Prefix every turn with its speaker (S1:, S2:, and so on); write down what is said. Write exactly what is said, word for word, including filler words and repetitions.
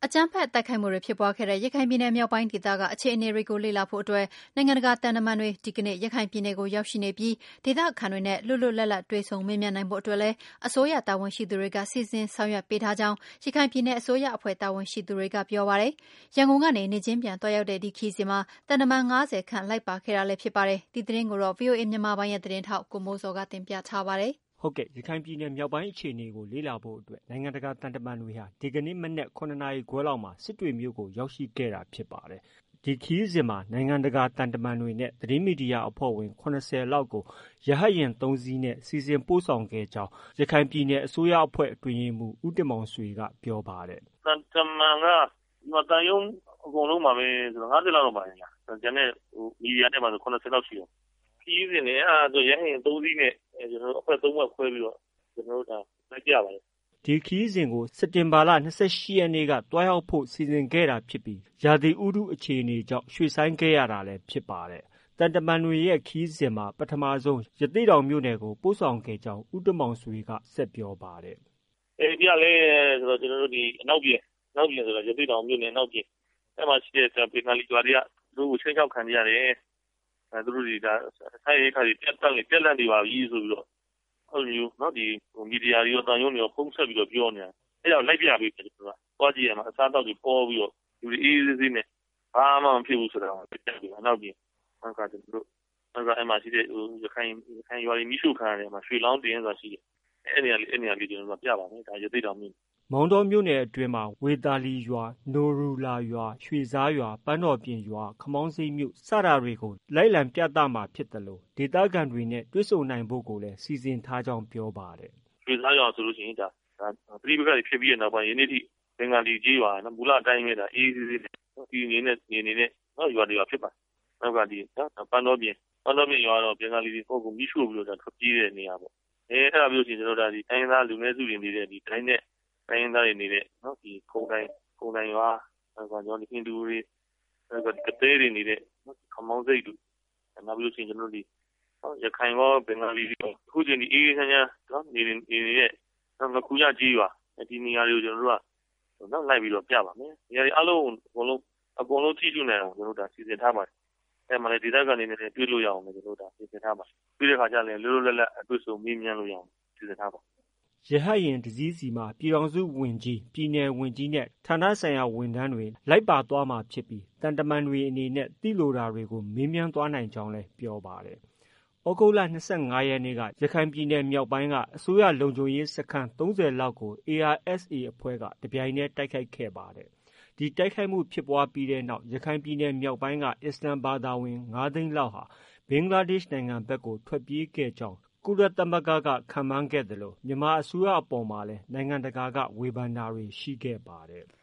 S1: အကြမ်းဖက်တိုက်ခိုက်မှုတွေဖြစ်ပွားခဲ့တဲ့ရခိုင်ပြည်နယ်မြောက်ပိုင်းဒေသကအခြေအနေတွေကိုလေ့လာဖို့အတွက်နိုင်ငံတကာတန်တမန်တွေဒီကနေ့ရခိုင်ပြည်နယ်ကိုရောက်ရှိနေပြီးဒေသခံတွေနဲ့လွတ်လွတ်လပ်လပ်တွေ့ဆုံမေးမြန်းနိုင်ဖို့အတွက်လည်းအစိုးရတာဝန်ရှိသူတွေကစီစဉ်ဆောင်ရွက်ပေးထားကြောင်းရခိုင်ပြည်နယ်အစိုးရအဖွဲ့တာဝန်ရှိသူတွေကပြောပါတယ်။ရန်ကုန်ကနေနေချင်းပြန်တွားရောက်တဲ့ဒီခရီးစဉ်မှာတန်တမန်၅၀ခန့်လိုက်ပါခဲ့တာလည်းဖြစ်ပါတယ်။ဒီသတင်းကိုတော့ ဗွီအိုအေမြန်မာပိုင်းရဲ့သတင်းထောက်ကိုမိုးစောကတင်ပြထားပါတယ်။
S2: ဟုတ်ကဲ့ရခိုင်ပြည်နယ်မြောက်ပိုင်းအခြေအနေကိုလေ့လာဖို့အတွက်နိုင်ငံတကာတန်တမန်တွေဟာဒီကနေ့မနက်ခုနှစ်နာရီခွဲလောက်မှာစစ်တွေမြို့ကိုရောက်ရှိခဲ့တာဖြစ်ပါတယ်။ဒီခရီးစဉ်မှာနိုင်ငံတကာတန်တမန်တွေနဲ့သတင်းမီဒီယာအဖွဲ့ဝင်၇၀လောက်ကိုရဟတ်ယာဉ်၃စီးနဲ့စီစဉ်ပို့ဆောင်ခဲ့ကြောင်းရခိုင်ပြည်နယ်အစိုးရအဖွဲ့အတွင်းရေးမှူးဦးတင်မောင်ဆွေကပြောပါတယ်
S3: ။တန်တမန်ကတန်ယုံအကုန်လုံးပါပဲဆိုတော့၅၀လောက်တော့ပါတယ်ညာ။ကျန်တဲ့မီဒီယာနဲ့ပါဆို၇၀လောက်ရှိတယ်။ခရီးစဉ်နဲ့အဲဒါဆိုရဟတ်ယာဉ်၃စီးနဲ့ကျွန်တော်တို့အဖွဲ့၃ဘက်ခွဲပြီးတော့ကျွန်တော်တို့ဒါလိုက်ပြပါတယ်
S2: ။ဒီခရီးစဉ်ကိုစက်တင်ဘာလ၂၈ရက်နေ့ကတွားရောက်ဖို့စီစဉ်ခဲ့တာဖြစ်ပြီးရာသီဥတုအခြေအနေကြောင့်ရွှေ့ဆိုင်းခဲ့ရတာလည်းဖြစ်ပါတယ်။တန်တမန်တွေရဲ့ခရီးစဉ်မှာပထမဆုံးရသေ့တောင်မြို့နယ်ကိုပို့ဆောင်ခဲ့ကြောင်းဦးတမောင်ဆွေကဆက်ပြောပါတယ်
S3: ။အဲပြလဲဆိုတော့ကျွန်တော်တို့ဒီအနောက်ပြည်အနောက်ပြည်ဆိုတော့ရသေ့တောင်မြို့နယ်အနောက်ပြည်အဲမှာရှိတဲ့ပေနာလီကျွာတွေကသူတို့ကိုချင်းချောက်ခံကြရတယ်။အဲသူတို့ဒီဒါဆိုင်ရိတ်ခါတွေပြတ်တက်နေပြက်လက်နေပါပြီဆိုပြီးတော့ဟုတ်ပြီနော်ဒီမီဒီယာတွေရောတန်ရုံးတွေရောဖုံးဆက်ပြီးတော့ပြောနေတာအဲကြောင့်လိုက်ပြပေးတယ်ကျွန်တော်ကသွားကြည့်ရမှာအစားတောက်တွေပေါ်ပြီးတော့လူတွေအေးအေးဆေးနဲ့ဘာမှမဖြစ်ဘူးဆိုတာကိုပြတ်ပြီးတော့နောက်ပြီးနောက်ကကျွန်တော်တို့နောက်ကအဲ့မှာရှိတဲ့ဟိုရခိုင်ရခိုင်ရွာတွေမိရှုခံရတယ်မှာရွှေလောင်းတင်ဆိုတာရှိတယ်အဲ့နေရာလေးအဲ့နေရာလေးကျွန်တော်တို့ပြပါမယ်ဒါရသိတောင်မြို့
S2: မောင်တော်မြို့နယ်အတွင်းမှာဝေတာလီရွာနိုရူလာရွာရွှေစားရွာပန်းတော်ပြင်ရွာခမောင်းစိမ့်မြို့စတာတွေကိုလိုက်လံပြသမှာဖြစ်တယ်လို့ဒေသခံတွေနဲ့တွေ့ဆုံနိုင်ဖို့ကိုလည်းစီစဉ်ထားကြောင်းပြောပါတယ်
S3: ရွှေစားရွာဆိုလို့ရှိရင်ဒါပြည်ပကဖြစ်ပြီးတဲ့နောက်ပိုင်းယနေ့ထိဘင်္ဂလီကြီးရွာနော်မူလအတိုင်းပဲဒါအေးအေးဒီနေနဲ့နေနေတဲ့နော်ရွာတွေဖြစ်ပါနောက်ကဒီနော်ပန်းတော်ပြင်ပန်းတော်ပြင်ရွာတော့ဘင်္ဂလီတွေပုဂ္ဂိုလ်မိရှုပြီးတော့ထွက်ပြေးတဲ့နေရာပေါ့အဲအဲ့ဒါမျိုးရှိကျွန်တော်တို့ဒါဒီတိုင်းသားလူမျိုးစုတွေနေတဲ့ဒီတိုင်းနဲ့တိုင်းသားတွေနေတဲ့နော်ဒီခုံတိုင်းခုံတိုင်းရွာအဲကျွန်တော်ဒီဟိန္ဒူတွေအဲကတဲတွေနေတဲ့ခမောင်းစိတ်တို့နောက်ပြီးလို့ရှိရင်ကျွန်တော်တို့ဒီရခိုင်ရောဘင်္ဂလီတွေအခုချိန်ဒီအေးအေးချမ်းချမ်းနော်နေနေနေတဲ့ငကူရကြီးရွာဒီနေရာတွေကိုကျွန်တော်တို့ကနော်လိုက်ပြီးတော့ပြပါမယ်နေရာတွေအလုံးအကုန်လုံးအကုန်လုံးကြည့်ကြနေအောင်ကျွန်တော်တို့ဒါစီစဉ်ထားပါတယ်အဲမှာလေဒေသခံတွေနဲ့တွေ့လို့ရအောင်ကျွန်တော်တို့ဒါစီစဉ်ထားပါပြီးတဲ့ခါကျရင်လွတ်လွတ်လပ်လပ်အတွေ့ဆုံမေးမြန်းလို့ရအောင်စီစဉ်ထားပါ
S2: ရဟတ်ယာဉ်တစည်းစီမှာပြည်ထောင်စုဝန်ကြီးပြည်နယ်ဝန်ကြီးနဲ့ဌာနဆိုင်ရာဝန်ထမ်းတွေလိုက်ပါသွားမှာဖြစ်ပြီးတန်တမန်တွေအနေနဲ့သိလိုတာတွေကိုမေးမြန်းသွားနိုင်ကြောင်းလည်းပြောပါတယ်။ဩဂုတ်လ၂၅ရက်နေ့ကရခိုင်ပြည်နယ်မြောက်ပိုင်းကအစိုးရလုံခြုံရေးစခန်း၃၀လောက်ကို အေအာအက်စ်အေ အဖွဲ့ကတပြိုင်တည်းတိုက်ခိုက်ခဲ့ပါတယ်။ဒီတိုက်ခိုက်မှုဖြစ်ပွားပြီးတဲ့နောက်ရခိုင်ပြည်နယ်မြောက်ပိုင်းကအစ္စလမ်ဘာသာဝင်၅သိန်းလောက်ဟာဘင်္ဂလားဒေ့ရှ်နိုင်ငံဘက်ကိုထွက်ပြေးခဲ့ကြောင်းကုလသမဂ္ဂကခန့်မှန်းခဲ့တယ်လို့မြန်မာအစိုးရအပေါ်မှာလည်းနိုင်ငံတကာကဝေဖန်တာတွေရှိခဲ့ပါတယ်။